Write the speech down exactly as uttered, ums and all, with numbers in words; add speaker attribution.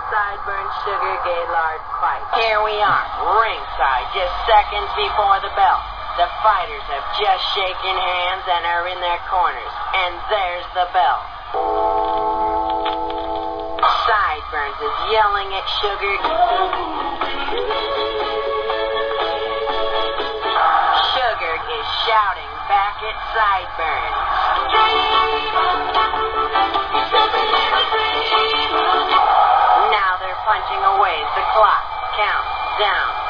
Speaker 1: Sideburn Sugar Gaylord fight. Here we are, ringside, just seconds before the bell. The fighters have just shaken hands and are in their corners. And there's the bell. Sideburns is yelling at Sugar. Sugar is shouting back at Sideburns. Now they're punching away as the clock counts down.